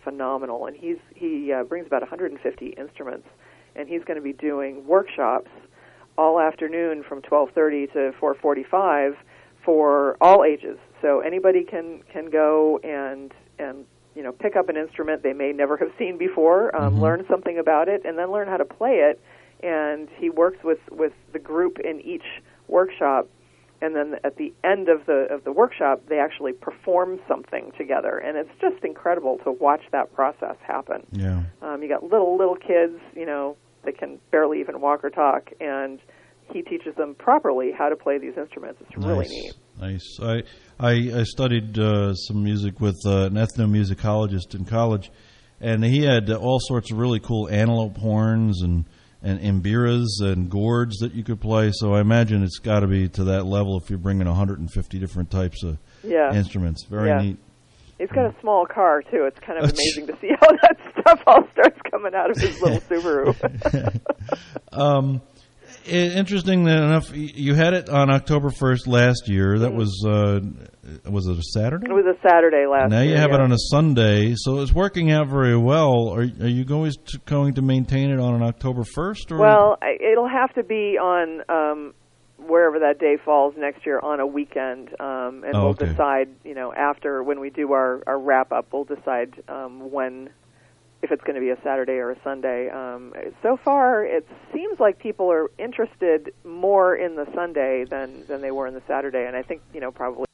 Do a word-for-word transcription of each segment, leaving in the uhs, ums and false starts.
phenomenal. And he's he uh, brings about one hundred fifty instruments, and he's going to be doing workshops all afternoon from twelve thirty to four forty-five for all ages. So anybody can can go and and you know pick up an instrument they may never have seen before, um, mm-hmm. learn something about it, and then learn how to play it. And he works with, with the group in each workshop, and then at the end of the of the workshop, they actually perform something together, and it's just incredible to watch that process happen. Yeah, um, you got little little kids, you know, that can barely even walk or talk, and he teaches them properly how to play these instruments. It's nice. really neat. Nice. I I, I studied uh, some music with uh, an ethnomusicologist in college, and he had uh, all sorts of really cool antelope horns and and imbiras and gourds that you could play. So I imagine it's got to be to that level if you're bringing one hundred fifty different types of yeah. instruments. Very yeah. neat. He's got a small car, too. It's kind of amazing to see how that stuff all starts coming out of his little Subaru. um, interesting enough, you had it on October first last year. That mm-hmm. was, uh, was it a Saturday? It was a Saturday last now year. Now you have yeah. it on a Sunday, so it's working out very well. Are, are you going to, going to maintain it on an October first? Or? Well, I, it'll have to be on um, wherever that day falls next year on a weekend, um, and oh, we'll okay. decide, you know, after when we do our, our wrap-up, we'll decide um, when, if it's going to be a Saturday or a Sunday. Um, so far, it seems like people are interested more in the Sunday than, than they were in the Saturday, and I think, you know, probably.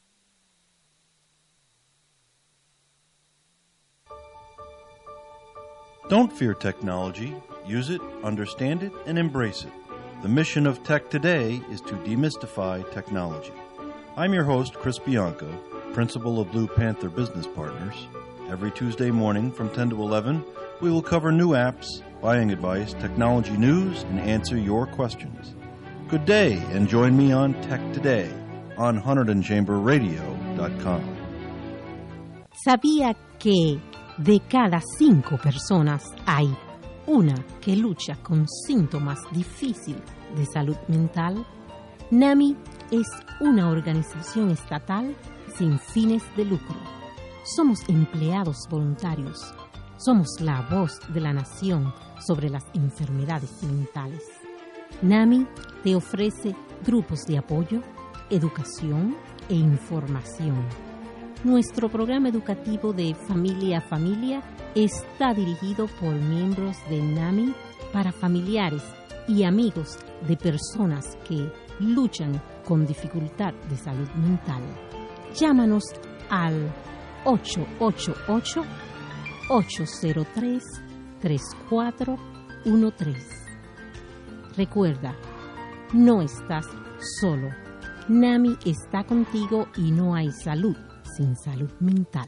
Don't fear technology. Use it, understand it, and embrace it. The mission of Tech Today is to demystify technology. I'm your host, Chris Bianco, principal of Blue Panther Business Partners. Every Tuesday morning from ten to eleven, we will cover new apps, buying advice, technology news, and answer your questions. Good day, and join me on Tech Today on one hundred chamber radio dot com. ¿Sabía que de cada cinco personas hay una que lucha con síntomas difíciles de salud mental? NAMI es una organización estatal sin fines de lucro. Somos empleados voluntarios. Somos la voz de la nación sobre las enfermedades mentales. NAMI te ofrece grupos de apoyo, educación e información. Nuestro programa educativo de Familia a Familia está dirigido por miembros de NAMI para familiares y amigos de personas que luchan con dificultad de salud mental. Llámanos al ocho ocho ocho, ocho cero tres, tres cuatro uno tres. Recuerda, no estás solo. NAMI está contigo y no hay salud sin salud mental.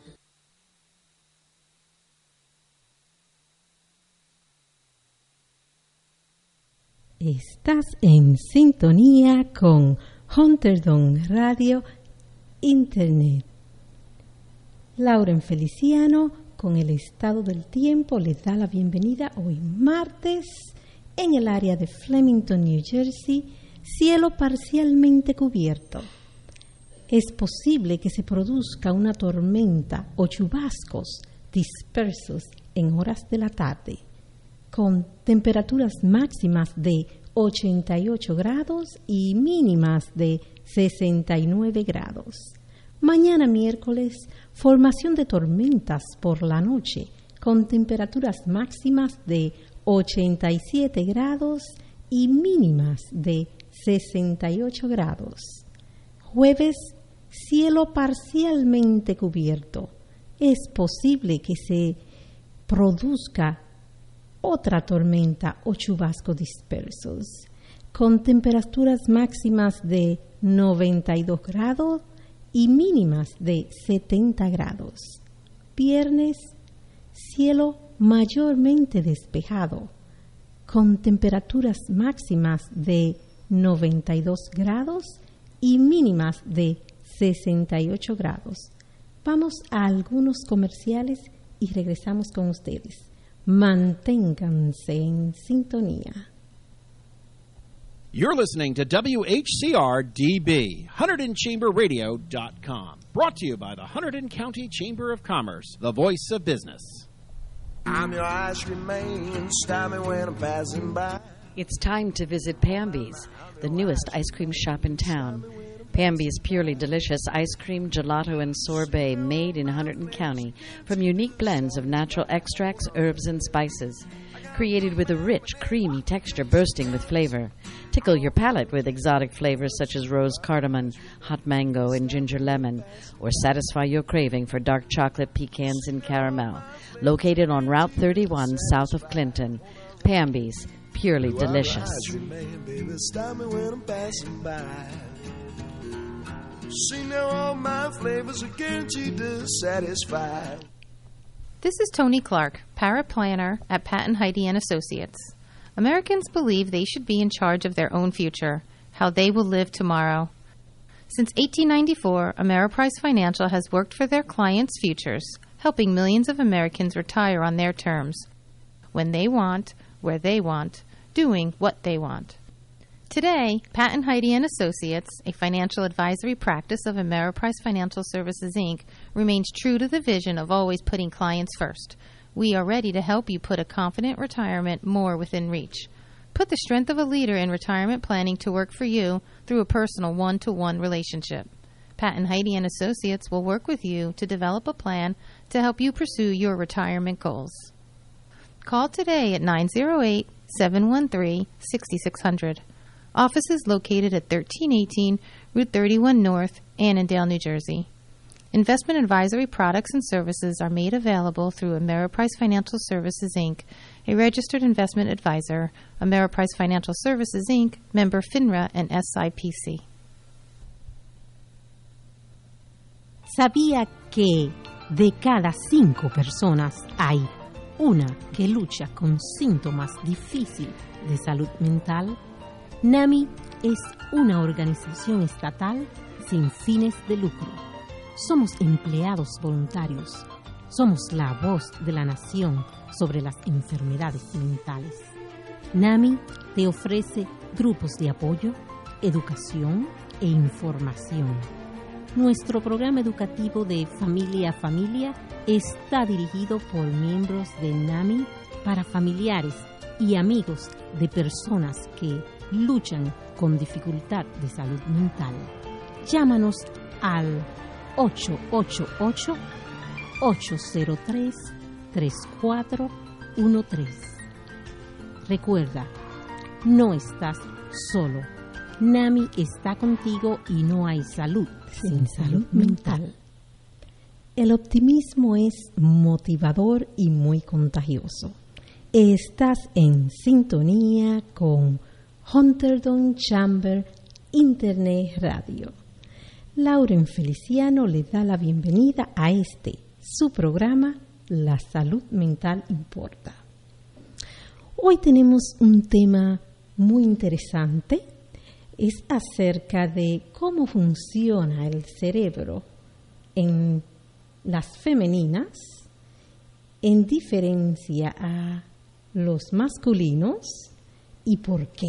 Estás en sintonía con Hunterdon Radio Internet. Lauren Feliciano, con el estado del tiempo, les da la bienvenida hoy martes en el área de Flemington, New Jersey, cielo parcialmente cubierto. Es posible que se produzca una tormenta o chubascos dispersos en horas de la tarde, con temperaturas máximas de ochenta y ocho grados y mínimas de sesenta y nueve grados. Mañana miércoles, formación de tormentas por la noche, con temperaturas máximas de ochenta y siete grados y mínimas de sesenta y ocho grados. Jueves, cielo parcialmente cubierto. Es posible que se produzca otra tormenta o chubasco dispersos, con temperaturas máximas de noventa y dos grados y mínimas de setenta grados. Viernes, cielo mayormente despejado, con temperaturas máximas de noventa y dos grados y mínimas de sesenta y ocho grados. Vamos a algunos comerciales y regresamos con ustedes. Manténganse en sintonía. You're listening to W H C R D B, Hunterdon Chamber Radio dot com. Brought to you by the Hunterdon County Chamber of Commerce, the voice of business. I'm your ice cream man, stop me when I'm passing by. It's time to visit Pamby's, the newest ice cream shop in town. Pamby's purely delicious ice cream, gelato, and sorbet made in Hunterdon County from unique blends of natural extracts, herbs, and spices. Created with a rich, creamy texture bursting with flavor. Tickle your palate with exotic flavors such as rose cardamom, hot mango, and ginger lemon. Or satisfy your craving for dark chocolate, pecans, and caramel. Located on Route thirty-one south of Clinton. Pamby's, purely delicious. See now all my flavors are guaranteed to satisfy. This is Tony Clark, paraplanner at Pat and Heidi and Associates. Americans believe they should be in charge of their own future, how they will live tomorrow. Since eighteen ninety-four, Ameriprise Financial has worked for their clients' futures, helping millions of Americans retire on their terms, when they want, where they want, doing what they want. Today, Pat and Heidi and Associates, a financial advisory practice of Ameriprise Financial Services, Incorporated, remains true to the vision of always putting clients first. We are ready to help you put a confident retirement more within reach. Put the strength of a leader in retirement planning to work for you through a personal one-to-one relationship. Pat and Heidi and Associates will work with you to develop a plan to help you pursue your retirement goals. Call today at nine oh eight, seven one three, six six zero zero. Office is located at thirteen eighteen Route thirty-one North, Annandale, New Jersey. Investment advisory products and services are made available through Ameriprise Financial Services, Incorporated, a registered investment advisor, Ameriprise Financial Services, Incorporated, member FINRA and S I P C. ¿Sabía que de cada cinco personas hay una que lucha con síntomas difíciles de salud mental? NAMI es una organización estatal sin fines de lucro. Somos empleados voluntarios. Somos la voz de la nación sobre las enfermedades mentales. NAMI te ofrece grupos de apoyo, educación e información. Nuestro programa educativo de Familia a Familia está dirigido por miembros de NAMI para familiares y amigos de personas que luchan con dificultad de salud mental. Llámanos al ocho ocho ocho, ocho cero tres, tres cuatro uno tres. Recuerda, no estás solo. NAMI está contigo y no hay salud sin salud mental. El optimismo es motivador y muy contagioso. Estás en sintonía con Hunterdon Chamber Internet Radio. Lauren Feliciano le da la bienvenida a este, su programa, La Salud Mental Importa. Hoy tenemos un tema muy interesante. Es acerca de cómo funciona el cerebro en las femeninas en diferencia a los masculinos y por qué.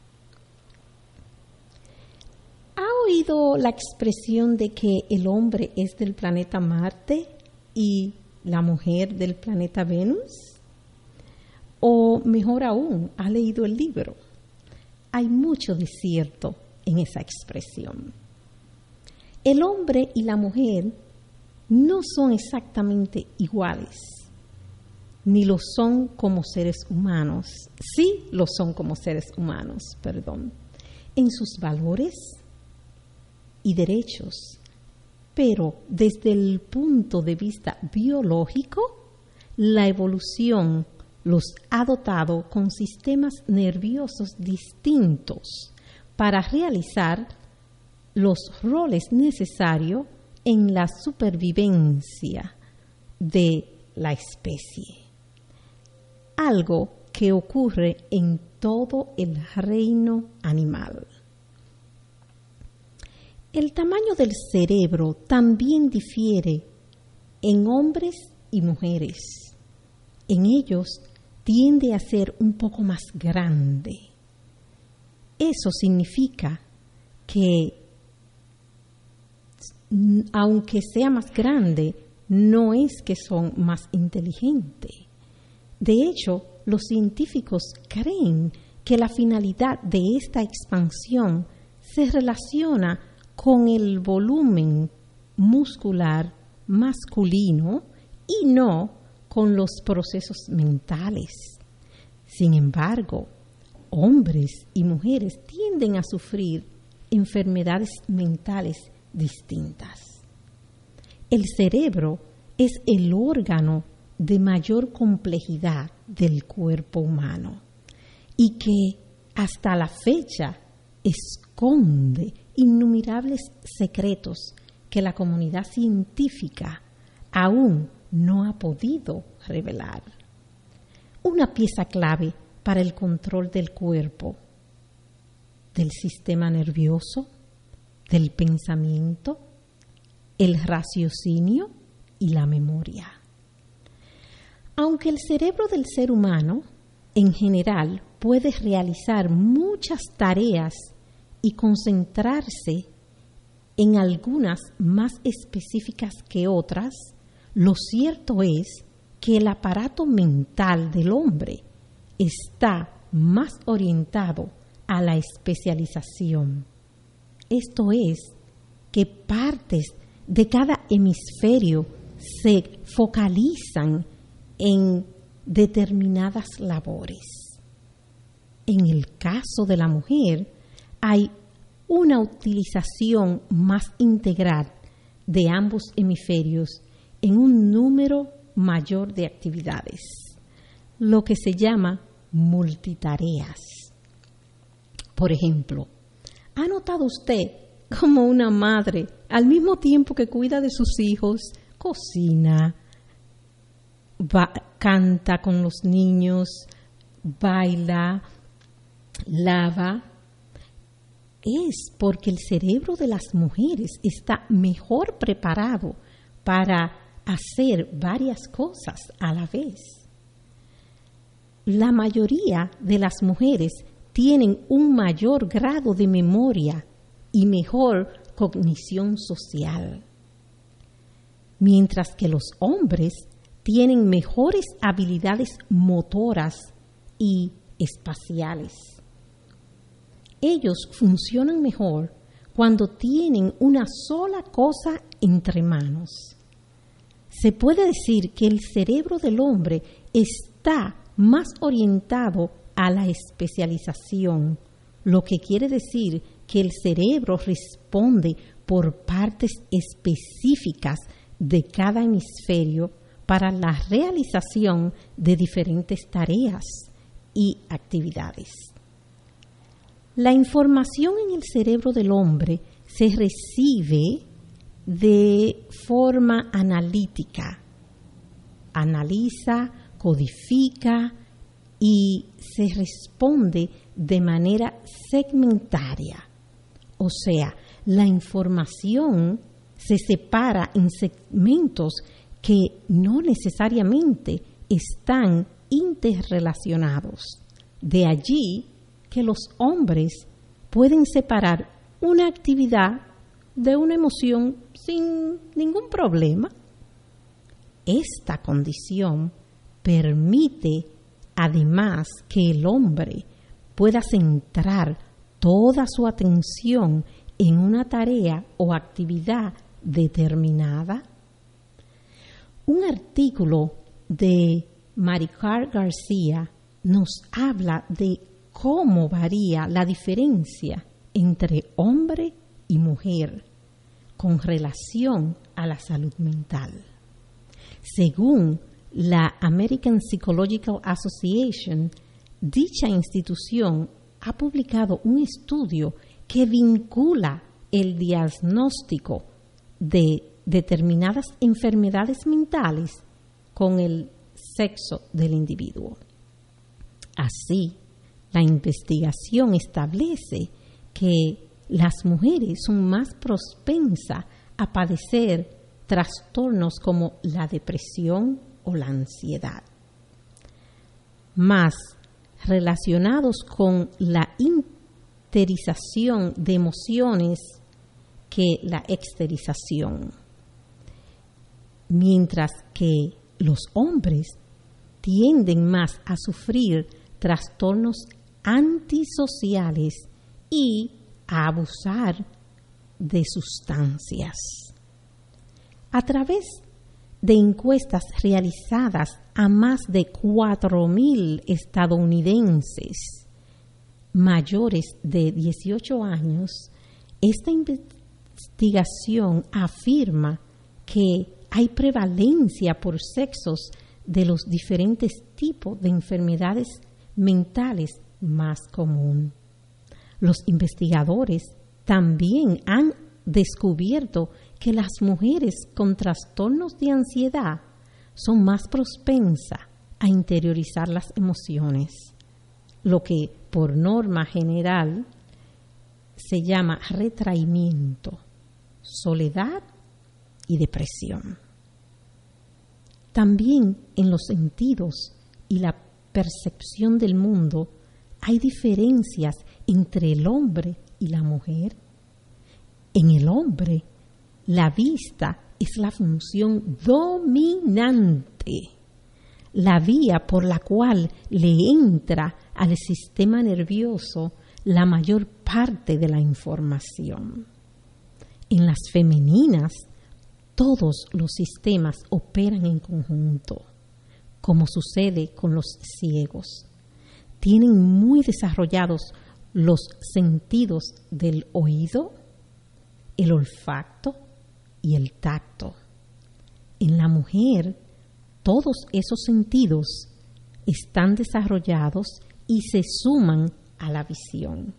¿Ha oído la expresión de que el hombre es del planeta Marte y la mujer del planeta Venus? O mejor aún, ¿ha leído el libro? Hay mucho de cierto en esa expresión. El hombre y la mujer no son exactamente iguales, ni lo son como seres humanos. Sí lo son como seres humanos, perdón, en sus valores y derechos, pero desde el punto de vista biológico, la evolución los ha dotado con sistemas nerviosos distintos para realizar los roles necesarios en la supervivencia de la especie. Algo que ocurre en todo el reino animal. El tamaño del cerebro también difiere en hombres y mujeres. En ellos tiende a ser un poco más grande. Eso significa que, aunque sea más grande, no es que son más inteligentes. De hecho, los científicos creen que la finalidad de esta expansión se relaciona con el volumen muscular masculino y no con los procesos mentales. Sin embargo, hombres y mujeres tienden a sufrir enfermedades mentales distintas. El cerebro es el órgano de mayor complejidad del cuerpo humano y que hasta la fecha esconde innumerables secretos que la comunidad científica aún no ha podido revelar. Una pieza clave para el control del cuerpo, del sistema nervioso, del pensamiento, el raciocinio y la memoria. Aunque el cerebro del ser humano en general puede realizar muchas tareas y concentrarse en algunas más específicas que otras, lo cierto es que el aparato mental del hombre está más orientado a la especialización. Esto es, que partes de cada hemisferio se focalizan en determinadas labores. En el caso de la mujer, hay una utilización más integral de ambos hemisferios en un número mayor de actividades, lo que se llama multitareas. Por ejemplo, ¿ha notado usted cómo una madre, al mismo tiempo que cuida de sus hijos, cocina, va, canta con los niños, baila, lava? Es porque el cerebro de las mujeres está mejor preparado para hacer varias cosas a la vez. La mayoría de las mujeres tienen un mayor grado de memoria y mejor cognición social, mientras que los hombres tienen mejores habilidades motoras y espaciales. Ellos funcionan mejor cuando tienen una sola cosa entre manos. Se puede decir que el cerebro del hombre está más orientado a la especialización, lo que quiere decir que el cerebro responde por partes específicas de cada hemisferio para la realización de diferentes tareas y actividades. La información en el cerebro del hombre se recibe de forma analítica, analiza, codifica y se responde de manera segmentaria. O sea, la información se separa en segmentos que no necesariamente están interrelacionados. De allí que los hombres pueden separar una actividad de una emoción sin ningún problema. Esta condición permite además que el hombre pueda centrar toda su atención en una tarea o actividad determinada. Un artículo de Maricar García nos habla de cómo varía la diferencia entre hombre y mujer con relación a la salud mental. Según la American Psychological Association, dicha institución ha publicado un estudio que vincula el diagnóstico de determinadas enfermedades mentales con el sexo del individuo. Así, la investigación establece que las mujeres son más propensas a padecer trastornos como la depresión o la ansiedad, más relacionados con la interización de emociones que la exterización, mientras que los hombres tienden más a sufrir trastornos antisociales y a abusar de sustancias. A través de encuestas realizadas a más de cuatro mil estadounidenses mayores de dieciocho años, esta investigación afirma que hay prevalencia por sexos de los diferentes tipos de enfermedades mentales más común. Los investigadores también han descubierto que las mujeres con trastornos de ansiedad son más propensas a interiorizar las emociones, lo que por norma general se llama retraimiento, soledad y depresión. También en los sentidos y la percepción del mundo hay diferencias entre el hombre y la mujer. En el hombre, la vista es la función dominante, la vía por la cual le entra al sistema nervioso la mayor parte de la información. En las femeninas, todos los sistemas operan en conjunto, como sucede con los ciegos. Tienen muy desarrollados los sentidos del oído, el olfato y el tacto. En la mujer, todos esos sentidos están desarrollados y se suman a la visión.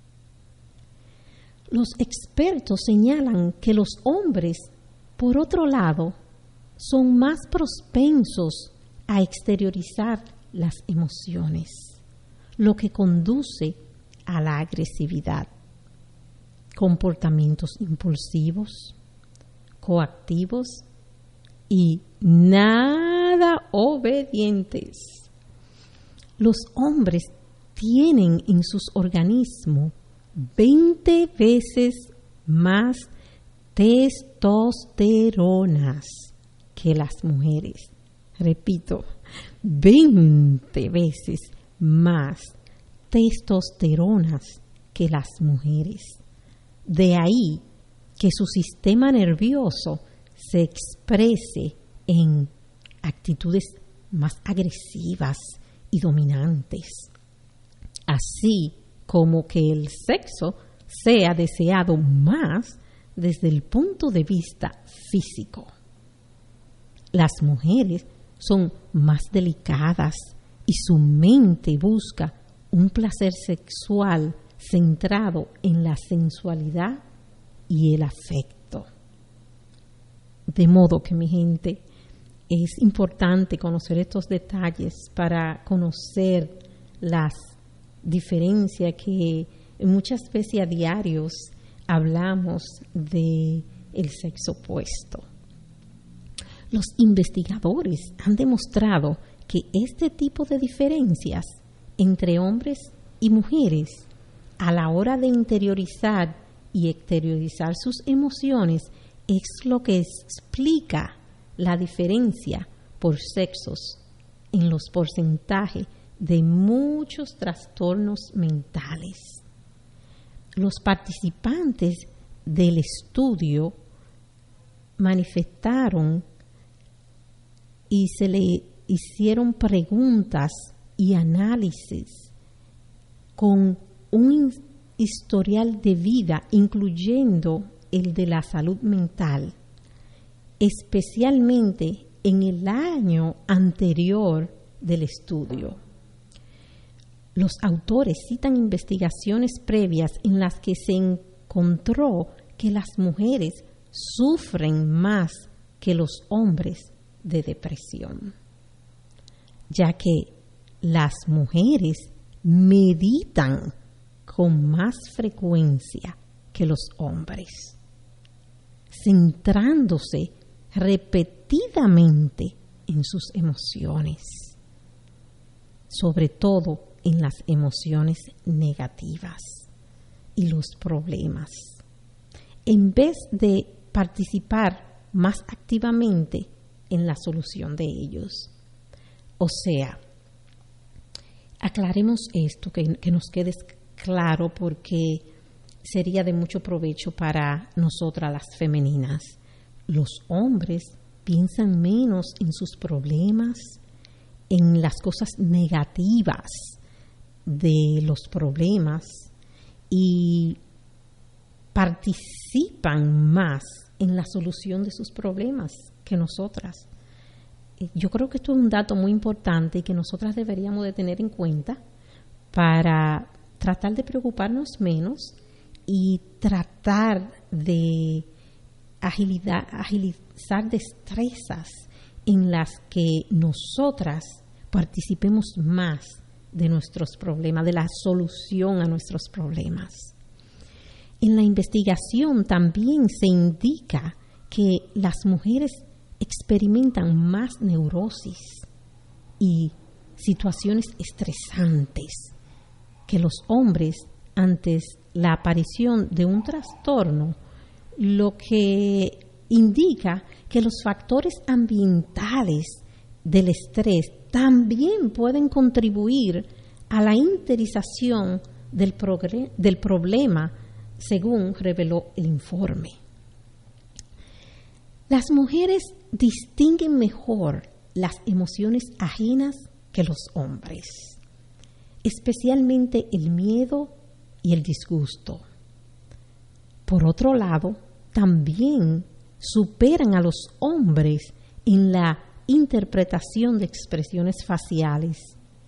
Los expertos señalan que los hombres, por otro lado, son más propensos a exteriorizar las emociones, lo que conduce a la agresividad, comportamientos impulsivos, coactivos y nada obedientes. Los hombres tienen en sus organismos veinte veces más testosteronas que las mujeres. Repito, veinte veces más testosteronas que las mujeres. De ahí que su sistema nervioso se exprese en actitudes más agresivas y dominantes, así como que el sexo sea deseado más desde el punto de vista físico. Las mujeres son más delicadas y su mente busca un placer sexual centrado en la sensualidad y el afecto. De modo que, mi gente, es importante conocer estos detalles para conocer las diferencias que muchas veces a diarios hablamos de el sexo opuesto. Los investigadores han demostrado que este tipo de diferencias entre hombres y mujeres a la hora de interiorizar y exteriorizar sus emociones es lo que explica la diferencia por sexos en los porcentajes de muchos trastornos mentales. Los participantes del estudio manifestaron y se le hicieron preguntas y análisis con un historial de vida, incluyendo el de la salud mental, especialmente en el año anterior del estudio. Los autores citan investigaciones previas en las que se encontró que las mujeres sufren más que los hombres de depresión, ya que las mujeres meditan con más frecuencia que los hombres, centrándose repetidamente en sus emociones, sobre todo en las emociones negativas y los problemas, en vez de participar más activamente en la solución de ellos. O sea, aclaremos esto, que, que nos quede claro, porque sería de mucho provecho para nosotras las femeninas. Los hombres piensan menos en sus problemas, en las cosas negativas de los problemas, y participan más en la solución de sus problemas que nosotras. Yo creo que esto es un dato muy importante y que nosotras deberíamos de tener en cuenta para tratar de preocuparnos menos y tratar de agilidad, agilizar destrezas en las que nosotras participemos más de nuestros problemas, de la solución a nuestros problemas. En la investigación también se indica que las mujeres experimentan más neurosis y situaciones estresantes que los hombres antes la aparición de un trastorno, lo que indica que los factores ambientales del estrés también pueden contribuir a la interización del, progre- del problema, según reveló el informe. Las mujeres distinguen mejor las emociones ajenas que los hombres, especialmente el miedo y el disgusto. Por otro lado, también superan a los hombres en la interpretación de expresiones faciales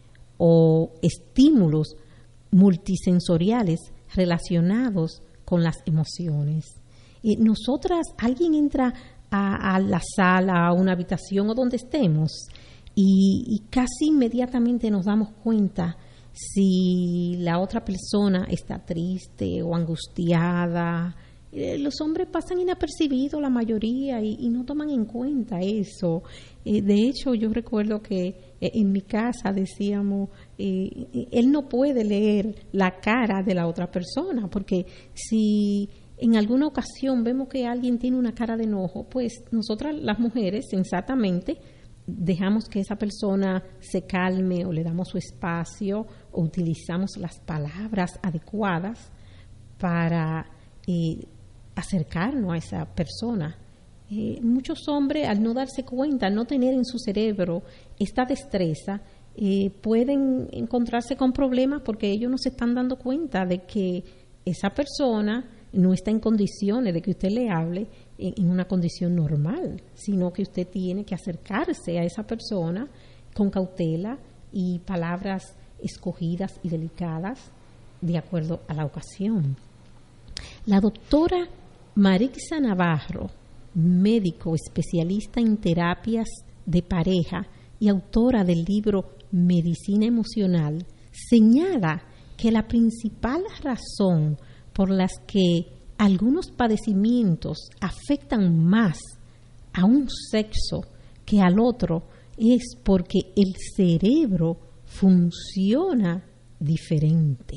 o estímulos multisensoriales relacionados con las emociones. Eh, nosotras, alguien entra a, a la sala, a una habitación o donde estemos y, y casi inmediatamente nos damos cuenta si la otra persona está triste o angustiada. Eh, los hombres pasan inapercibidos la mayoría y, y no toman en cuenta eso. Eh, de hecho, yo recuerdo que eh, en mi casa decíamos, eh, él no puede leer la cara de la otra persona, porque si en alguna ocasión vemos que alguien tiene una cara de enojo, pues nosotras las mujeres sensatamente dejamos que esa persona se calme o le damos su espacio o utilizamos las palabras adecuadas para eh, acercarnos a esa persona. Eh, muchos hombres, al no darse cuenta, al no tener en su cerebro esta destreza, eh, pueden encontrarse con problemas porque ellos no se están dando cuenta de que esa persona no está en condiciones de que usted le hable en, en una condición normal, sino que usted tiene que acercarse a esa persona con cautela y palabras escogidas y delicadas de acuerdo a la ocasión. La doctora Marixa Navarro, médico especialista en terapias de pareja y autora del libro Medicina Emocional, señala que la principal razón por las que algunos padecimientos afectan más a un sexo que al otro es porque el cerebro funciona diferente.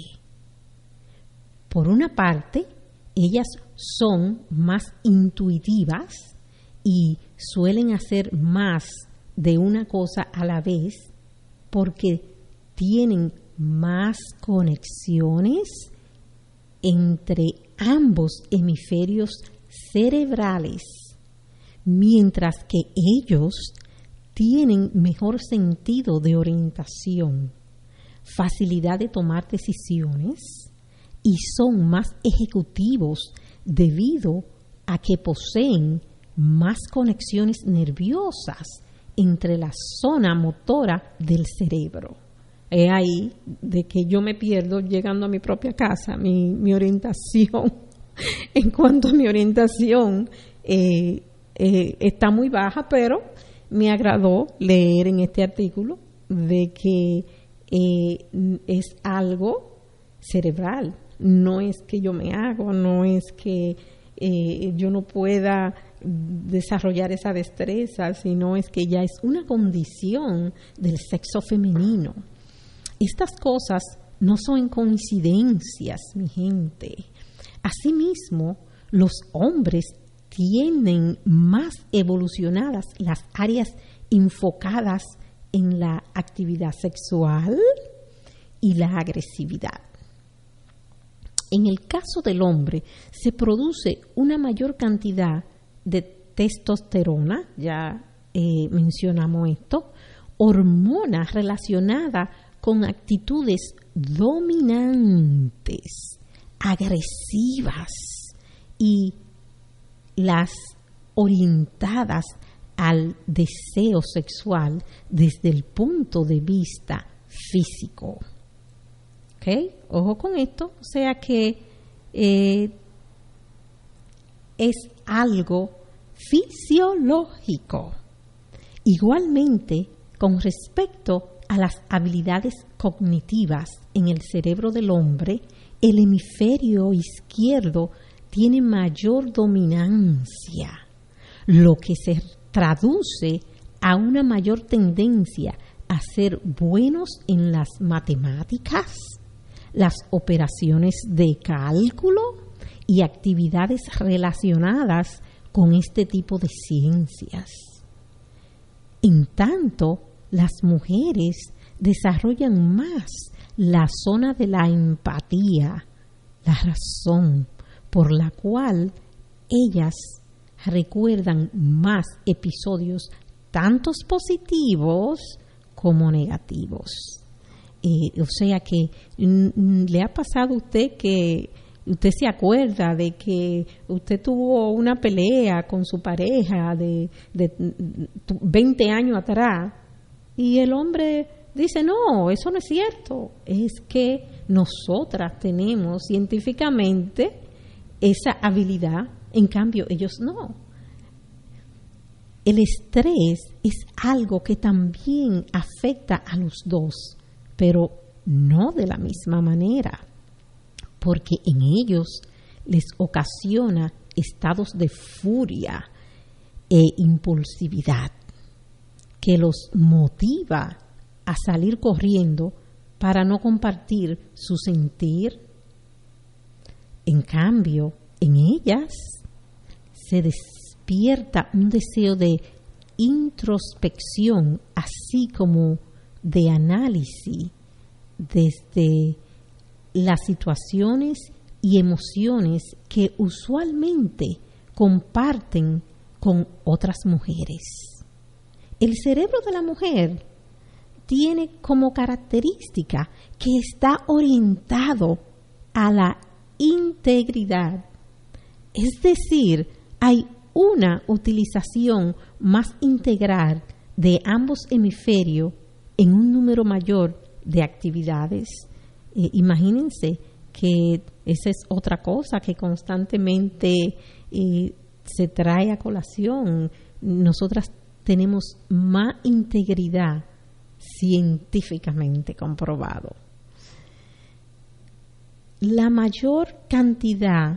Por una parte, ellas son más intuitivas y suelen hacer más de una cosa a la vez porque tienen más conexiones entre ambos hemisferios cerebrales, mientras que ellos tienen mejor sentido de orientación, facilidad de tomar decisiones y son más ejecutivos debido a que poseen más conexiones nerviosas entre la zona motora del cerebro. Es ahí de que yo me pierdo llegando a mi propia casa, mi, mi orientación. En cuanto a mi orientación, eh, eh, está muy baja, pero me agradó leer en este artículo de que eh, es algo cerebral. No es que yo me hago, no es que eh, yo no pueda desarrollar esa destreza, sino es que ya es una condición del sexo femenino. Estas cosas no son coincidencias, mi gente. Asimismo, los hombres tienen más evolucionadas las áreas enfocadas en la actividad sexual y la agresividad. En el caso del hombre, se produce una mayor cantidad de testosterona, ya eh, mencionamos esto, hormonas relacionadas con actitudes dominantes, agresivas y las orientadas al deseo sexual desde el punto de vista físico. ¿Ok? Ojo con esto, o sea que eh, es algo fisiológico. Igualmente, con respecto a las habilidades cognitivas en el cerebro del hombre, el hemisferio izquierdo tiene mayor dominancia, lo que se traduce a una mayor tendencia a ser buenos en las matemáticas, las operaciones de cálculo y actividades relacionadas con este tipo de ciencias. En tanto, las mujeres desarrollan más la zona de la empatía, la razón por la cual ellas recuerdan más episodios tanto positivos como negativos. Eh, o sea que mm, le ha pasado a usted que usted se acuerda de que usted tuvo una pelea con su pareja de, de veinte años atrás y el hombre dice, no, eso no es cierto. Es que nosotras tenemos científicamente esa habilidad, en cambio ellos no. El estrés es algo que también afecta a los dos, pero no de la misma manera, porque en ellos les ocasiona estados de furia e impulsividad que los motiva a salir corriendo para no compartir su sentir. En cambio, en ellas se despierta un deseo de introspección, así como de análisis desde las situaciones y emociones que usualmente comparten con otras mujeres. El cerebro de la mujer tiene como característica que está orientado a la integridad, es decir, hay una utilización más integral de ambos hemisferios en un número mayor de actividades. Eh, imagínense que esa es otra cosa que constantemente eh, se trae a colación. Nosotras tenemos más integridad científicamente comprobado. La mayor cantidad,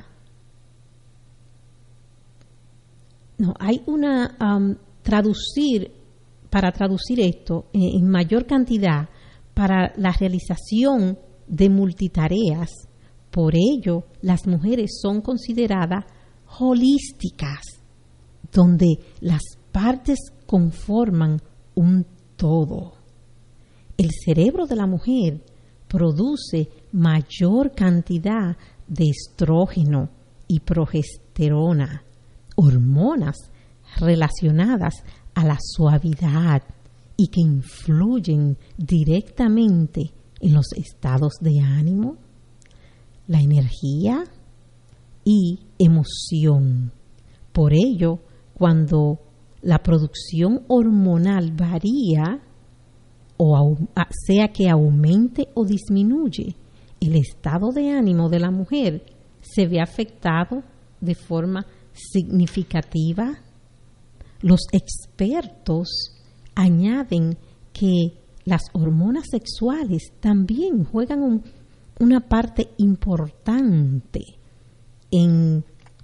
no, hay una um, traducir, para traducir esto eh, en mayor cantidad para la realización de multitareas. Por ello, las mujeres son consideradas holísticas, donde las partes conforman un todo. El cerebro de la mujer produce mayor cantidad de estrógeno y progesterona, hormonas relacionadas a la suavidad y que influyen directamente en los estados de ánimo, la energía y emoción. Por ello, cuando la producción hormonal varía, o sea que aumente o disminuye, el estado de ánimo de la mujer se ve afectado de forma significativa. Los expertos añaden que las hormonas sexuales también juegan un, una parte importante en,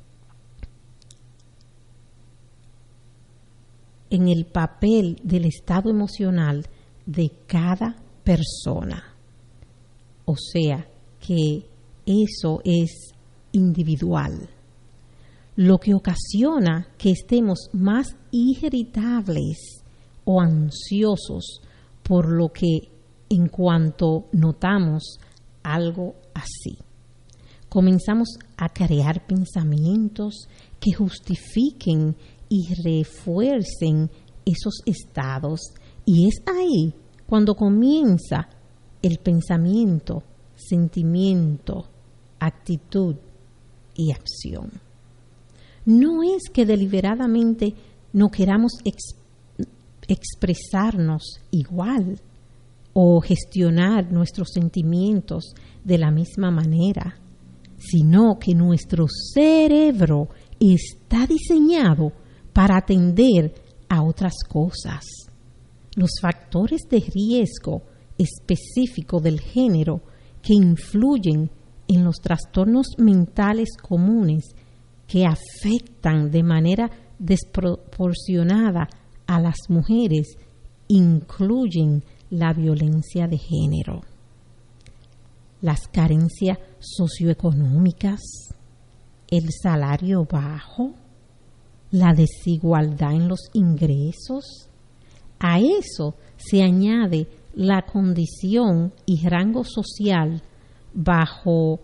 en el papel del estado emocional de cada persona. O sea que eso es individual, lo que ocasiona que estemos más irritables o ansiosos por lo que en cuanto notamos algo así, comenzamos a crear pensamientos que justifiquen y refuercen esos estados, y es ahí cuando comienza el pensamiento, sentimiento, actitud y acción. No es que deliberadamente no queramos ex- expresarnos igual o gestionar nuestros sentimientos de la misma manera, sino que nuestro cerebro está diseñado para atender a otras cosas. Los factores de riesgo específico del género que influyen en los trastornos mentales comunes que afectan de manera desproporcionada a las mujeres incluyen la violencia de género, las carencias socioeconómicas, el salario bajo, la desigualdad en los ingresos. A eso se añade la condición y rango social bajo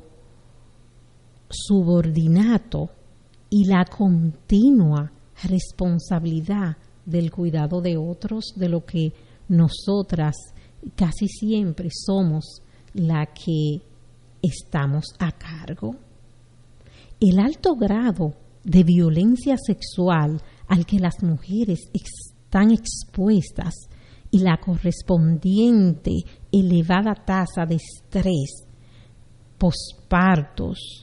subordinato y la continua responsabilidad del cuidado de otros, de lo que nosotras casi siempre somos la que estamos a cargo. El alto grado de violencia sexual al que las mujeres están expuestas y la correspondiente elevada tasa de estrés, pospartos,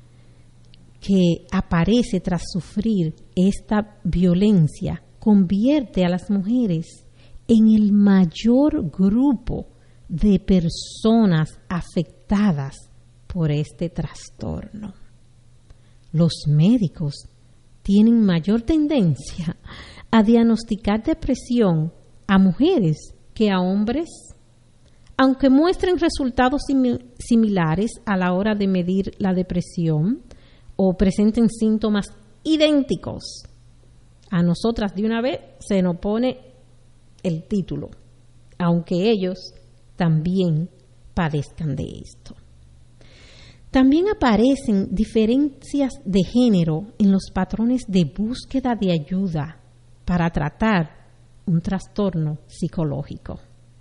que aparece tras sufrir esta violencia, convierte a las mujeres en el mayor grupo de personas afectadas por este trastorno. Los médicos tienen mayor tendencia a diagnosticar depresión a mujeres que a hombres, aunque muestren resultados simil- similares a la hora de medir la depresión o presenten síntomas idénticos. A nosotras de una vez se nos pone el título, aunque ellos también padezcan de esto. También aparecen diferencias de género en los patrones de búsqueda de ayuda para tratar un trastorno psicológico.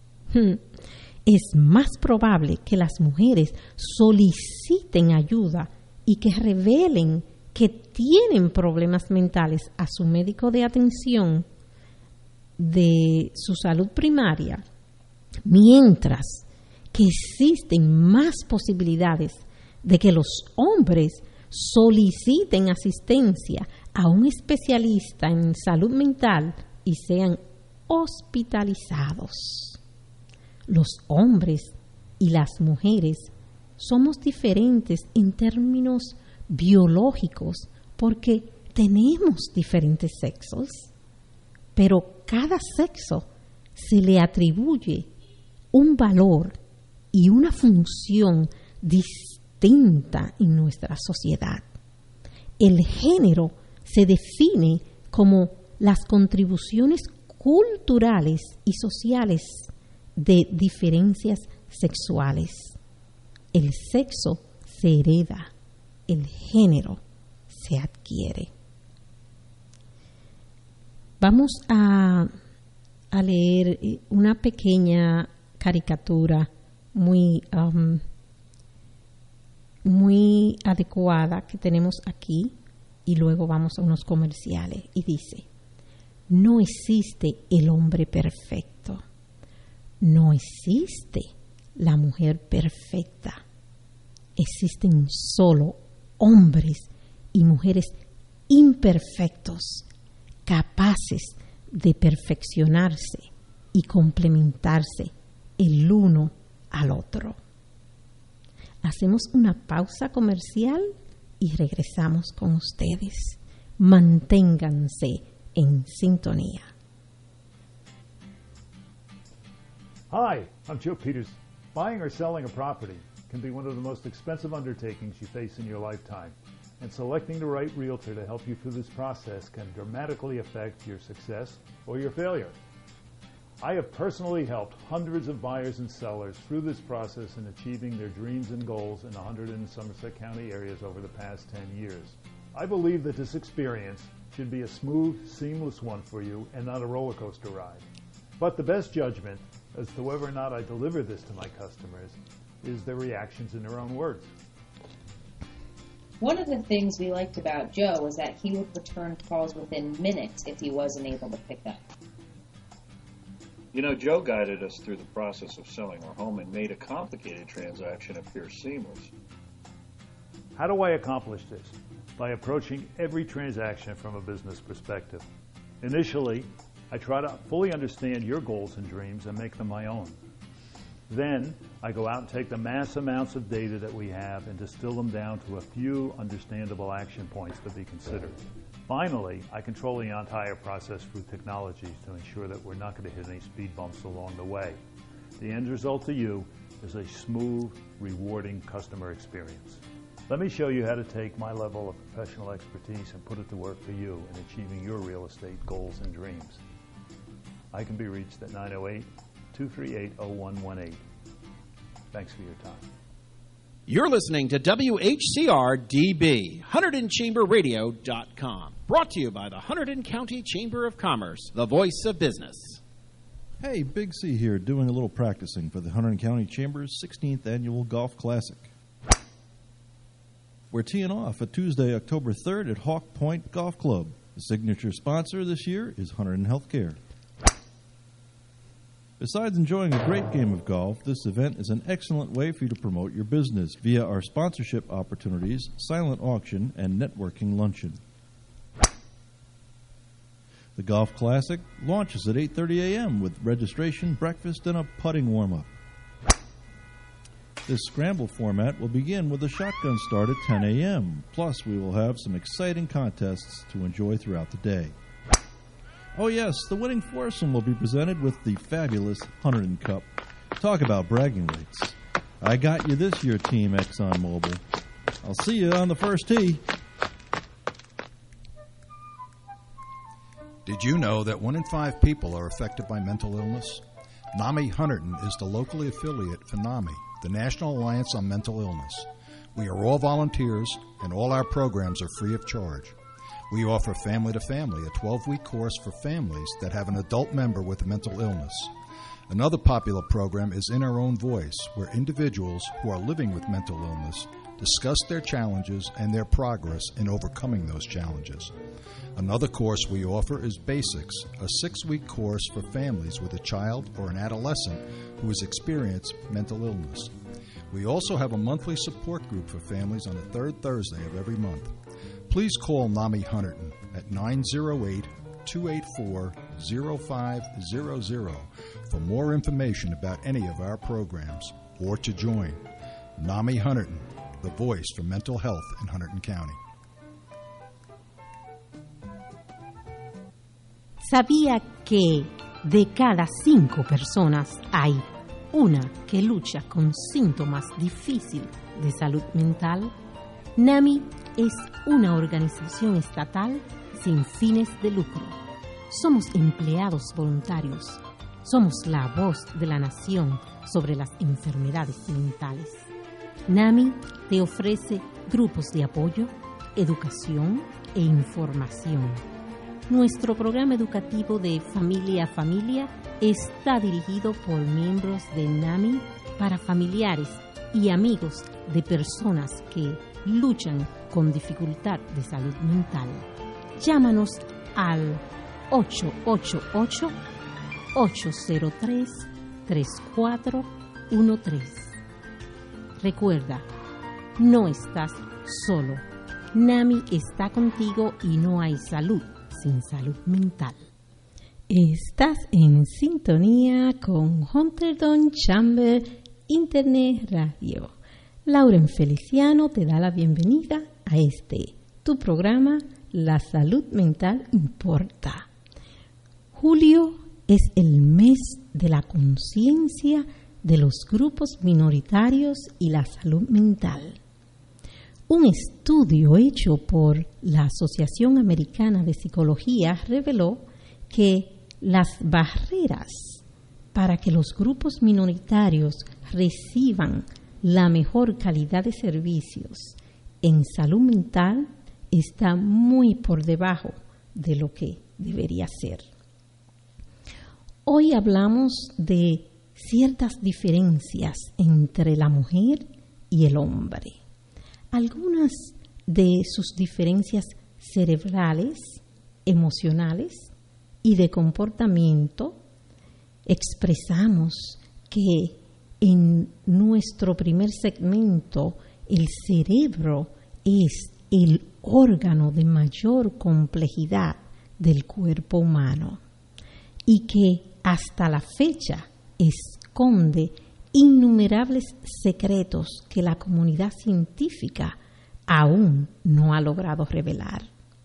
Es más probable que las mujeres soliciten ayuda y que revelen que tienen problemas mentales a su médico de atención de su salud primaria, mientras que existen más posibilidades de que los hombres soliciten asistencia a un especialista en salud mental y sean hospitalizados. Los hombres y las mujeres somos diferentes en términos biológicos porque tenemos diferentes sexos, pero cada sexo se le atribuye un valor y una función distinta en nuestra sociedad. El género se define como las contribuciones culturales y sociales de diferencias sexuales. El sexo se hereda, el género se adquiere. Vamos a, a leer una pequeña caricatura muy, um, muy adecuada que tenemos aquí y luego vamos a unos comerciales. Y dice: no existe el hombre perfecto, no existe la mujer perfecta, existen solo hombres y mujeres imperfectos, capaces de perfeccionarse y complementarse el uno al otro. Hacemos una pausa comercial y regresamos con ustedes. Manténganse en sintonía. Hi, I'm Joe Peters. Buying or selling a property can be one of the most expensive undertakings you face in your lifetime, and selecting the right realtor to help you through this process can dramatically affect your success or your failure. I have personally helped hundreds of buyers and sellers through this process in achieving their dreams and goals in one hundred in Somerset County areas over the past ten years. I believe that this experience should be a smooth, seamless one for you and not a roller coaster ride. But the best judgment as to whether or not I deliver this to my customers is their reactions in their own words. One of the things we liked about Joe was that he would return calls within minutes if he wasn't able to pick up. You know, Joe guided us through the process of selling our home and made a complicated transaction appear seamless. How do I accomplish this? By approaching every transaction from a business perspective. Initially, I try to fully understand your goals and dreams and make them my own. Then, I go out and take the mass amounts of data that we have and distill them down to a few understandable action points to be considered. Finally, I control the entire process through technologies to ensure that we're not going to hit any speed bumps along the way. The end result to you is a smooth, rewarding customer experience. Let me show you how to take my level of professional expertise and put it to work for you in achieving your real estate goals and dreams. I can be reached at nine oh eight, two three eight, oh one one eight. Thanks for your time. You're listening to W H C R D B, Hunterdon Chamber Radio dot com. Brought to you by the Hunterdon County Chamber of Commerce, the voice of business. Hey, Big C here, doing a little practicing for the Hunterdon County Chamber's sixteenth Annual Golf Classic. We're teeing off at Tuesday, October third at Hawk Point Golf Club. The signature sponsor this year is Hunterdon Healthcare. Besides enjoying a great game of golf, this event is an excellent way for you to promote your business via our sponsorship opportunities, silent auction, and networking luncheon. The Golf Classic launches at eight thirty a.m. with registration, breakfast, and a putting warm-up. This scramble format will begin with a shotgun start at ten a.m. Plus, we will have some exciting contests to enjoy throughout the day. Oh yes, the winning foursome will be presented with the fabulous Hunterdon Cup. Talk about bragging rights. I got you this year, Team ExxonMobil. I'll see you on the first tee. Did you know that one in five people are affected by mental illness? NAMI Hunterdon is the locally affiliate for NAMI, the National Alliance on Mental Illness. We are all volunteers, and all our programs are free of charge. We offer Family to Family, a twelve-week course for families that have an adult member with a mental illness. Another popular program is In Our Own Voice, where individuals who are living with mental illness discuss their challenges and their progress in overcoming those challenges. Another course we offer is Basics, a six-week course for families with a child or an adolescent who has experienced mental illness. We also have a monthly support group for families on the third Thursday of every month. Please call NAMI Hunterdon at nine oh eight, two eight four, oh five hundred for more information about any of our programs or to join. NAMI Hunterdon, the voice for mental health in Hunterdon County. ¿Sabía que de cada cinco personas hay una que lucha con síntomas difíciles de salud mental? NAMI es una organización estatal sin fines de lucro. Somos empleados voluntarios. Somos la voz de la nación sobre las enfermedades mentales. NAMI te ofrece grupos de apoyo, educación e información. Nuestro programa educativo de Familia a Familia está dirigido por miembros de NAMI para familiares y amigos de personas que luchan con dificultad de salud mental. Llámanos al ocho ocho ocho, ocho cero tres, tres cuatro uno tres. Recuerda, no estás solo. NAMI está contigo y no hay salud sin salud mental. Estás en sintonía con Hunterdon Chamber Internet Radio. Lauren Feliciano te da la bienvenida a este, tu programa La Salud Mental Importa. Julio es el mes de la conciencia de los grupos minoritarios y la salud mental. Un estudio hecho por la Asociación Americana de Psicología reveló que las barreras para que los grupos minoritarios reciban la mejor calidad de servicios en salud mental está muy por debajo de lo que debería ser. Hoy hablamos de ciertas diferencias entre la mujer y el hombre. Algunas de sus diferencias cerebrales, emocionales y de comportamiento. Expresamos que en nuestro primer segmento el cerebro es el órgano de mayor complejidad del cuerpo humano y que hasta la fecha esconde innumerables secretos que la comunidad científica aún no ha logrado revelar.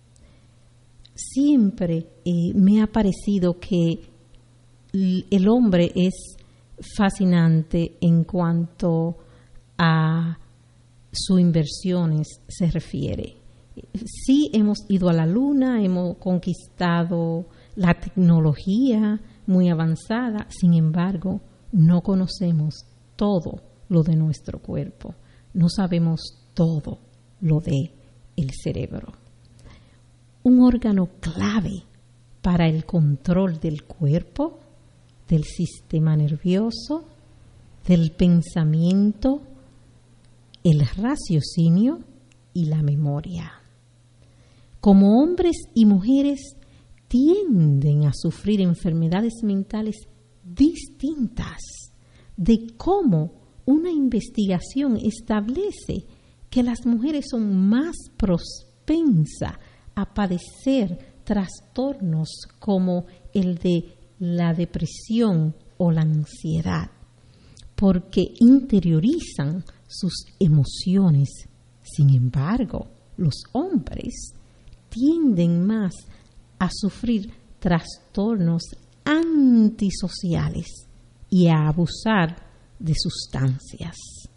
Siempre eh, me ha parecido que el hombre es fascinante en cuanto a sus inversiones se refiere. Sí, hemos ido a la luna, hemos conquistado la tecnología muy avanzada, sin embargo, no conocemos todo lo de nuestro cuerpo, no sabemos todo lo de el cerebro. Un órgano clave para el control del cuerpo, del sistema nervioso, del pensamiento, el raciocinio y la memoria. Como hombres y mujeres tienden a sufrir enfermedades mentales distintas, de cómo una investigación establece que las mujeres son más propensas a padecer trastornos como el de la depresión o la ansiedad, porque interiorizan sus emociones. Sin embargo, los hombres tienden más a sufrir trastornos antisociales y a abusar de sustancias.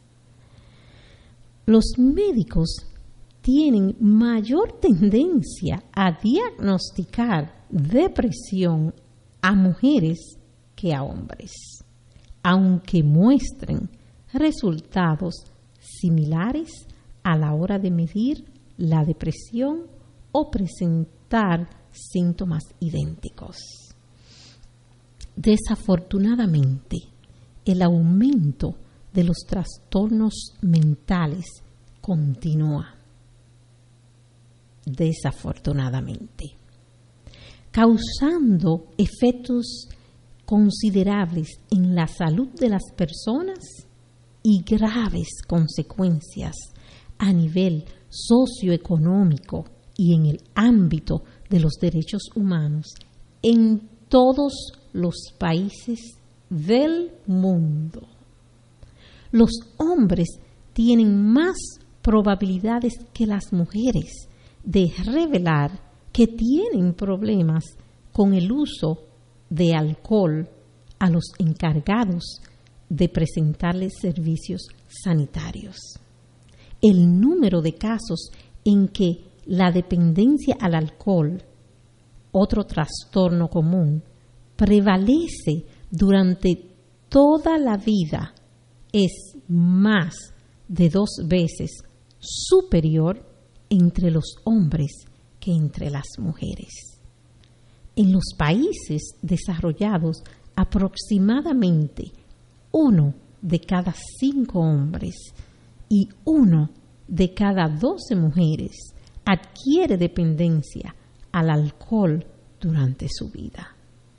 Los médicos tienen mayor tendencia a diagnosticar depresión a mujeres que a hombres, aunque muestren resultados similares a la hora de medir la depresión o presentar síntomas idénticos. Desafortunadamente, el aumento de los trastornos mentales continúa. Desafortunadamente, causando efectos considerables en la salud de las personas y graves consecuencias a nivel socioeconómico y en el ámbito de los derechos humanos en todos los países del mundo. Los hombres tienen más probabilidades que las mujeres de revelar que tienen problemas con el uso de alcohol a los encargados de presentarles servicios sanitarios. El número de casos en que la dependencia al alcohol, otro trastorno común, prevalece durante toda la vida es más de dos veces superior entre los hombres que entre las mujeres. En los países desarrollados, aproximadamente uno de cada cinco hombres y uno de cada doce mujeres adquiere dependencia al alcohol durante su vida.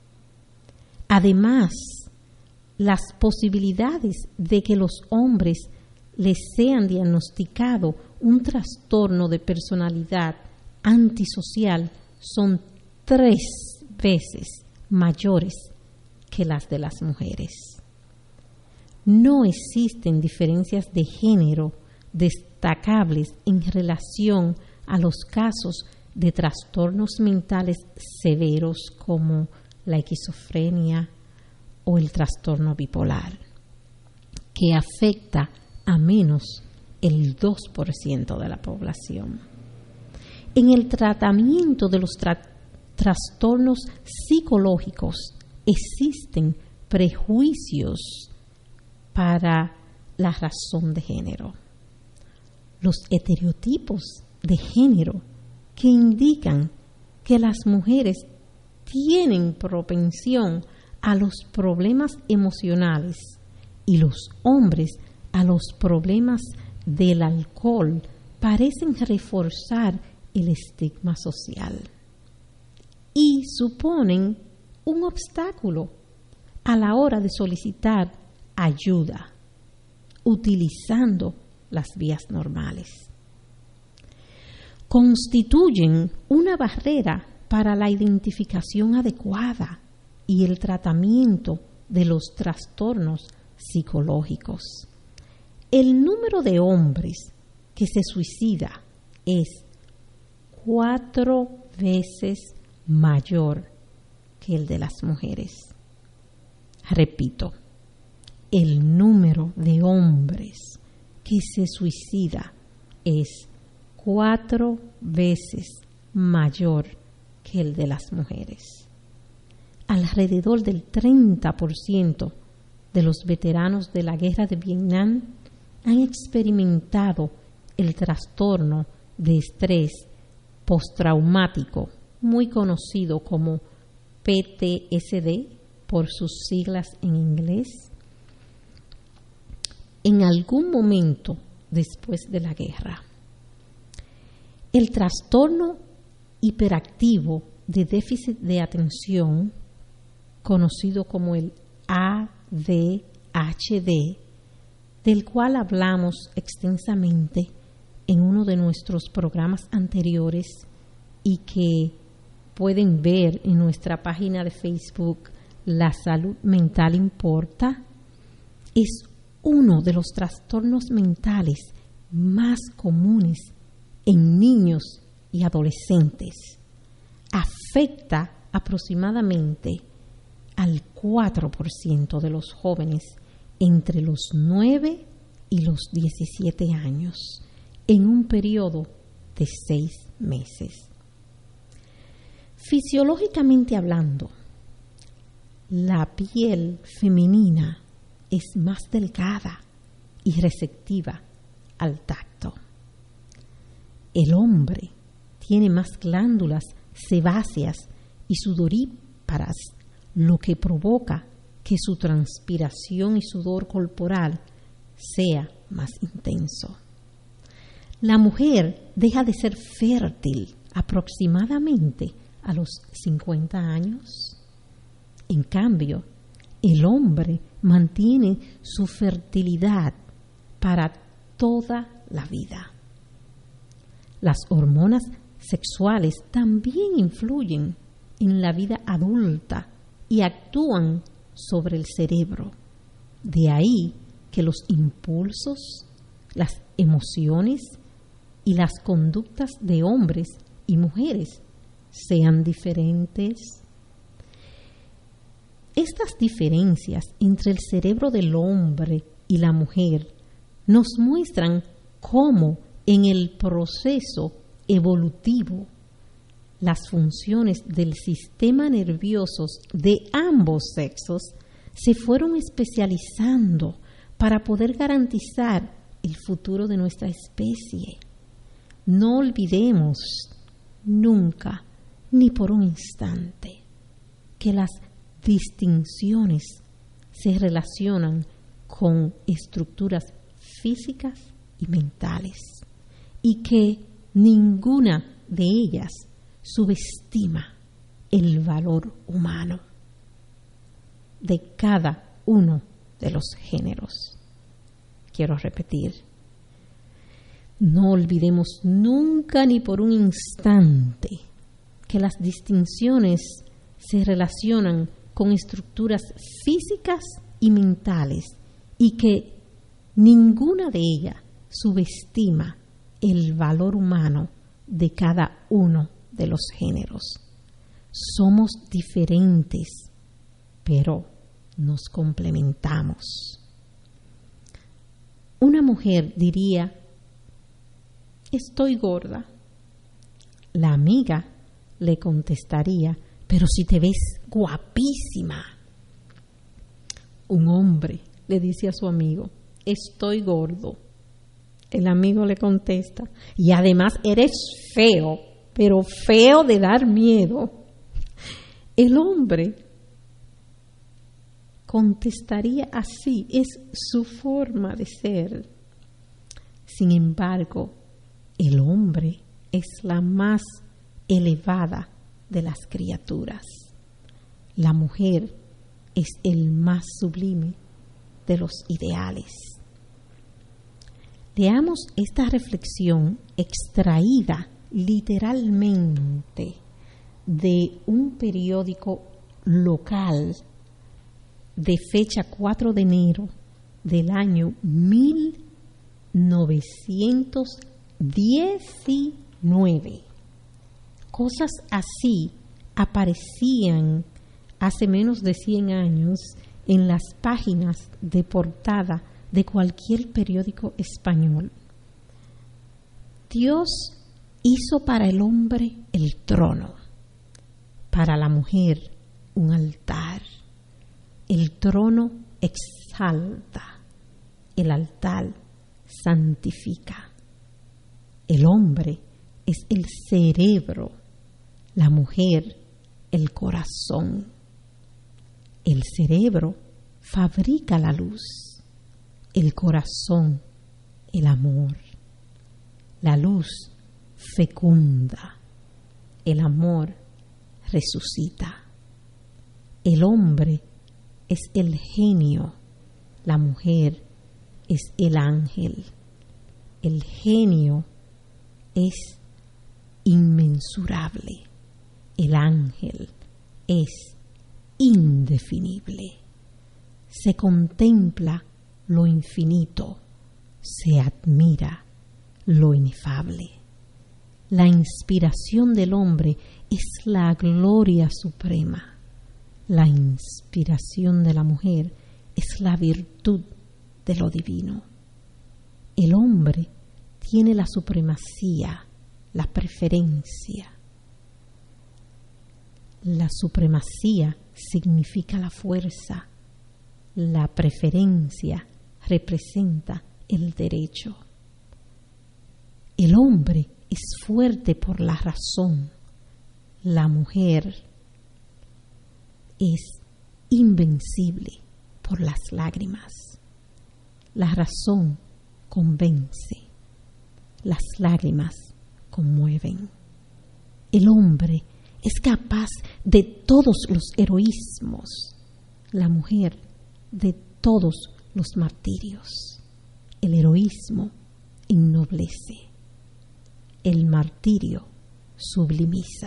Además, las posibilidades de que los hombres les sean diagnosticado un trastorno de personalidad antisocial son tres veces mayores que las de las mujeres. No existen diferencias de género destacables en relación a los casos de trastornos mentales severos como la esquizofrenia o el trastorno bipolar, que afecta a menos el dos por ciento de la población. En el tratamiento de los tra- trastornos psicológicos existen prejuicios para la razón de género. Los estereotipos de género que indican que las mujeres tienen propensión a los problemas emocionales y los hombres a los problemas del alcohol parecen reforzar el estigma social y suponen un obstáculo a la hora de solicitar ayuda utilizando las vías normales. Constituyen una barrera para la identificación adecuada y el tratamiento de los trastornos psicológicos. El número de hombres que se suicida es cuatro veces mayor que el de las mujeres. Repito, el número de hombres que se suicida es cuatro veces mayor que el de las mujeres. Alrededor del treinta por ciento de los veteranos de la guerra de Vietnam han experimentado el trastorno de estrés postraumático, muy conocido como P T S D por sus siglas en inglés, en algún momento después de la guerra. El trastorno hiperactivo de déficit de atención, conocido como el A D H D, del cual hablamos extensamente en uno de nuestros programas anteriores y que pueden ver en nuestra página de Facebook La Salud Mental Importa, es uno de los trastornos mentales más comunes en niños y adolescentes. Afecta aproximadamente al cuatro por ciento de los jóvenes entre los nueve y los diecisiete años en un periodo de seis meses. Fisiológicamente hablando, la piel femenina es más delgada y receptiva al tacto. El hombre tiene más glándulas sebáceas y sudoríparas, lo que provoca que su transpiración y sudor corporal sea más intenso. La mujer deja de ser fértil aproximadamente a los cincuenta años. En cambio, el hombre mantiene su fertilidad para toda la vida. Las hormonas sexuales también influyen en la vida adulta y actúan sobre el cerebro. De ahí que los impulsos, las emociones y las conductas de hombres y mujeres sean diferentes. Estas diferencias entre el cerebro del hombre y la mujer nos muestran cómo en el proceso evolutivo las funciones del sistema nervioso de ambos sexos se fueron especializando para poder garantizar el futuro de nuestra especie. No olvidemos nunca, ni por un instante, que las distinciones se relacionan con estructuras físicas y mentales y que ninguna de ellas subestima el valor humano de cada uno de los géneros. Quiero repetir, no olvidemos nunca ni por un instante que las distinciones se relacionan con estructuras físicas y mentales y que ninguna de ellas subestima el valor humano de cada uno de los géneros. Somos diferentes, pero nos complementamos. Una mujer diría, estoy gorda. La amiga le contestaría, pero si te ves guapísima. Un hombre le dice a su amigo, estoy gordo. El amigo le contesta, y además eres feo, pero feo de dar miedo. El hombre contestaría así, es su forma de ser. Sin embargo, el hombre es la más elevada de las criaturas. La mujer es el más sublime de los ideales. Leamos esta reflexión extraída literalmente de un periódico local de fecha cuatro de enero del año mil novecientos diecinueve. Cosas así aparecían hace menos de cien años en las páginas de portada de cualquier periódico español. Dios hizo para el hombre el trono, para la mujer un altar. El trono exalta, el altar santifica. El hombre es el cerebro, la mujer el corazón. El cerebro fabrica la luz, el corazón el amor. La luz fecunda, el amor resucita. El hombre es el genio, la mujer es el ángel. El genio es inmensurable, el ángel es indefinible. Se contempla lo infinito, se admira lo inefable. La inspiración del hombre es la gloria suprema. La inspiración de la mujer es la virtud de lo divino. El hombre tiene la supremacía, la preferencia. La supremacía significa la fuerza. La preferencia representa el derecho. El hombre es fuerte por la razón. La mujer es invencible por las lágrimas. La razón convence, las lágrimas conmueven. El hombre es capaz de todos los heroísmos, la mujer de todos los martirios. El heroísmo ennoblece, el martirio sublimiza.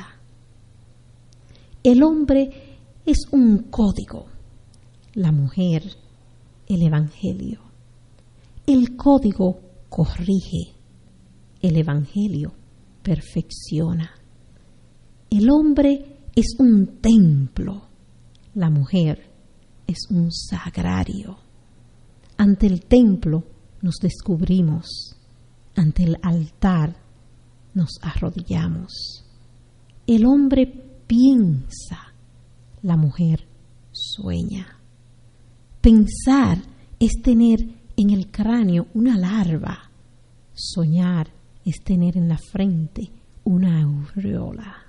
El hombre es un código, la mujer el evangelio. El código corrige, el evangelio perfecciona. El hombre es un templo, la mujer es un sagrario. Ante el templo nos descubrimos, ante el altar nos arrodillamos. El hombre piensa, la mujer sueña. Pensar es tener en el cráneo una larva, soñar es tener en la frente una aureola.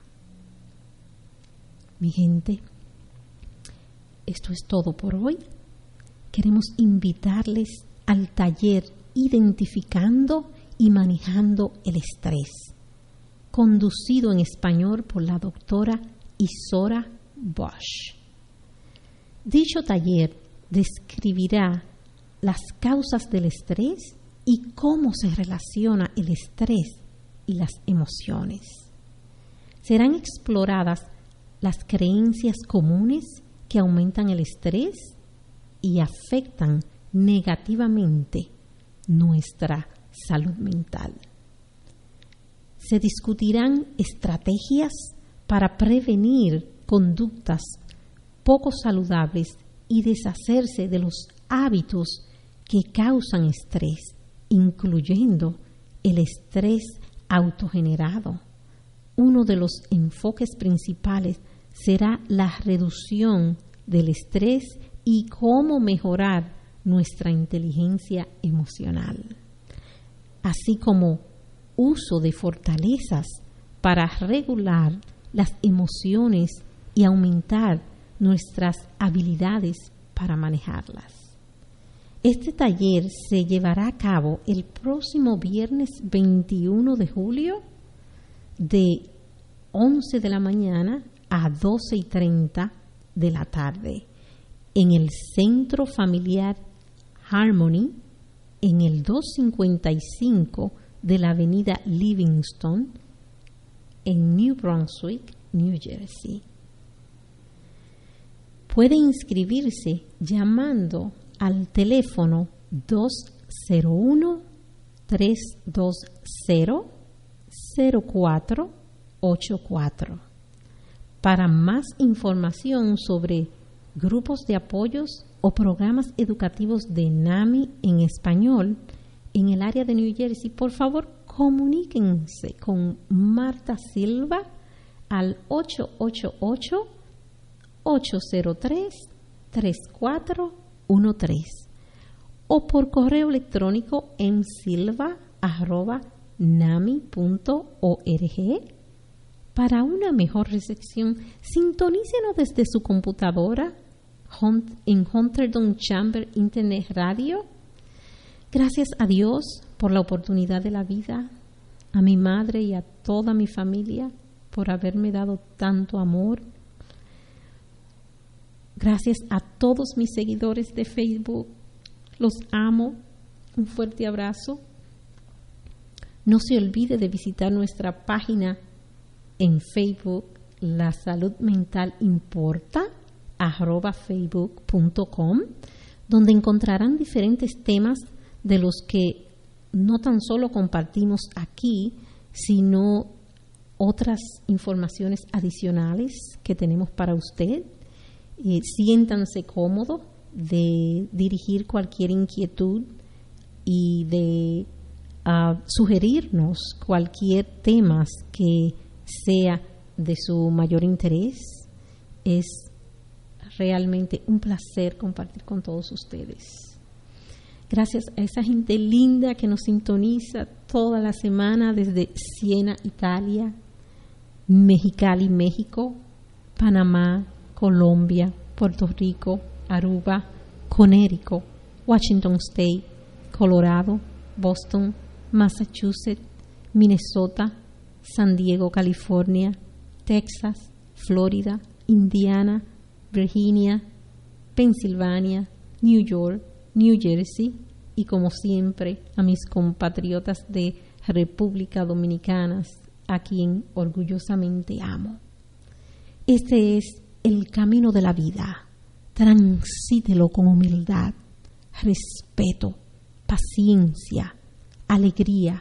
Mi gente, esto es todo por hoy. Queremos invitarles al taller Identificando y Manejando el Estrés, conducido en español por la doctora Isora Bosch. Dicho taller describirá las causas del estrés y cómo se relaciona el estrés y las emociones. Serán exploradas las creencias comunes que aumentan el estrés y afectan negativamente nuestra salud mental. Se discutirán estrategias para prevenir conductas poco saludables y deshacerse de los hábitos que causan estrés, incluyendo el estrés autogenerado. Uno de los enfoques principales será la reducción del estrés y cómo mejorar nuestra inteligencia emocional, así como uso de fortalezas para regular las emociones y aumentar nuestras habilidades para manejarlas. Este taller se llevará a cabo el próximo viernes veintiuno de julio de once de la mañana a doce y treinta de la tarde en el Centro Familiar Harmony en el doscientos cincuenta y cinco de la avenida Livingston en New Brunswick, New Jersey. Puede inscribirse llamando al teléfono dos cero uno, tres dos cero, cero cuatro ocho cuatro. Para más información sobre grupos de apoyos o programas educativos de NAMI en español en el área de New Jersey, por favor comuníquense con Marta Silva al ocho ocho ocho, ocho cero tres, tres cuatro uno tres o por correo electrónico en silva arroba nami punto org. Para una mejor recepción, sintonícenos desde su computadora en Hunterdon Chamber Internet Radio. Gracias a Dios por la oportunidad de la vida, a mi madre y a toda mi familia por haberme dado tanto amor. Gracias a todos mis seguidores de Facebook. Los amo. Un fuerte abrazo. No se olvide de visitar nuestra página en Facebook, La Salud Mental Importa, arroba facebook punto com, donde encontrarán diferentes temas de los que no tan solo compartimos aquí, sino otras informaciones adicionales que tenemos para usted. Eh, siéntanse cómodos de dirigir cualquier inquietud y de uh, sugerirnos cualquier tema que sea de su mayor interés. Es realmente un placer compartir con todos ustedes. Gracias a esa gente linda que nos sintoniza toda la semana desde Siena, Italia, Mexicali, México, Panamá, Colombia, Puerto Rico, Aruba, Connecticut, Washington State, Colorado, Boston, Massachusetts, Minnesota, San Diego, California, Texas, Florida, Indiana, Virginia, Pensilvania, New York, New Jersey y, como siempre, a mis compatriotas de República Dominicana, a quien orgullosamente amo. Este es el camino de la vida. Transítelo con humildad, respeto, paciencia, alegría,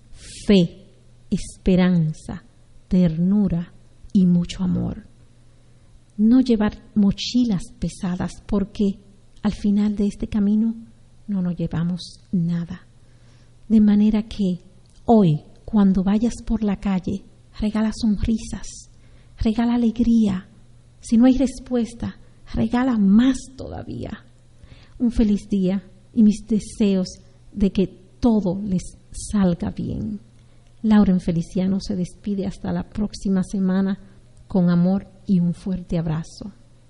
fe, esperanza, ternura y mucho amor. No llevar mochilas pesadas, porque al final de este camino no nos llevamos nada. De manera que hoy, cuando vayas por la calle, regala sonrisas, regala alegría. Si no hay respuesta, regala más todavía. Un feliz día y mis deseos de que todo les salga bien. Lauren Feliciano se despide hasta la próxima semana con amor y un fuerte abrazo.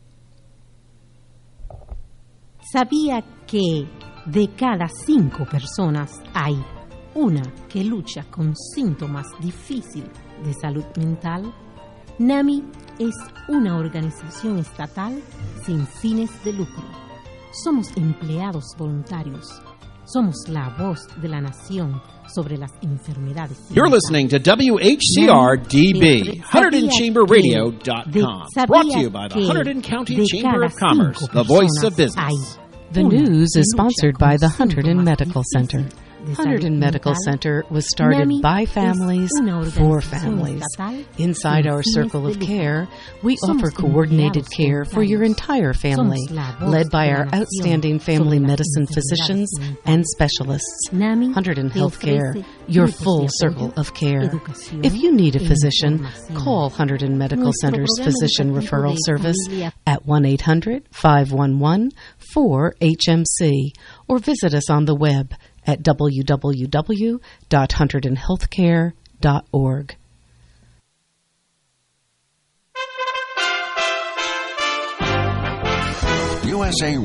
¿Sabía que de cada cinco personas hay una que lucha con síntomas difíciles de salud mental? NAMI es una organización estatal sin fines de lucro. Somos empleados voluntarios. Somos la voz de la nación sobre las enfermedades. You're listening to W H C R D B, Hunterdon Chamber Radio dot com. Brought to you by the Hunterdon County Chamber of Commerce, the voice of business. The news is sponsored by the Hunterdon Medical Center. de Hunterdon salud Medical mental. Center was started NAMI by families es una for organización families. estatal Inside sin our fines circle de of lucro. care, we Somos offer coordinated empleados care for your voluntarios. entire family, Somos la voz led by de la our nación outstanding family sobre las medicine enfermedades physicians mentales. and specialists. NAMI Hunterdon te Healthcare, ofrece your grupos full de circle apoyo, of care. educación If you need a e physician, información. call Hunterdon Medical Nuestro Center's programa Physician educativo Referral de Service familia at one eight hundred, five one one, four H M C or visit us on the web at w w w dot hunterdon healthcare dot org. U S A